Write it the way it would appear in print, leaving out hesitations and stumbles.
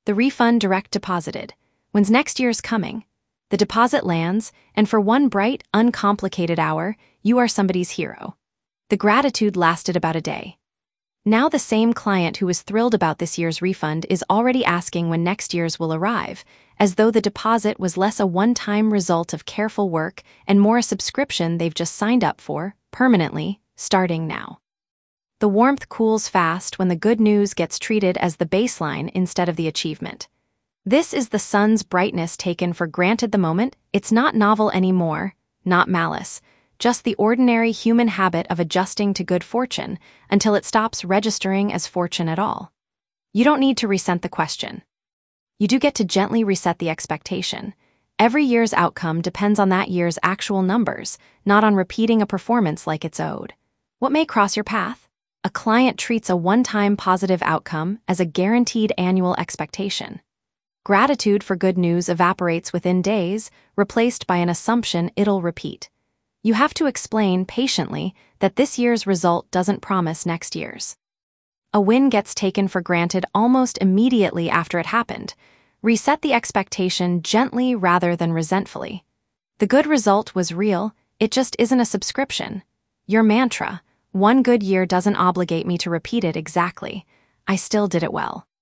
the refund direct deposited. When's next year's coming? The deposit lands, and for one bright, uncomplicated hour, you are somebody's hero. The gratitude lasted about a day. Now the same client who was thrilled about this year's refund is already asking when next year's will arrive, as though the deposit was less a one-time result of careful work and more a subscription they've just signed up for, permanently, starting now. The warmth cools fast when the good news gets treated as the baseline instead of the achievement. This is the sun's brightness taken for granted the moment. It's not novel anymore, not malice, just the ordinary human habit of adjusting to good fortune until it stops registering as fortune at all. You don't need to resent the question. You do get to gently reset the expectation. Every year's outcome depends on that year's actual numbers, not on repeating a performance like it's owed. What may cross your path? A client treats a one-time positive outcome as a guaranteed annual expectation. Gratitude for good news evaporates within days, replaced by an assumption it'll repeat. You have to explain patiently that this year's result doesn't promise next year's. A win gets taken for granted almost immediately after it happened. Reset the expectation gently rather than resentfully. The good result was real, it just isn't a subscription. Your mantra, one good year doesn't obligate me to repeat it exactly. I still did it well.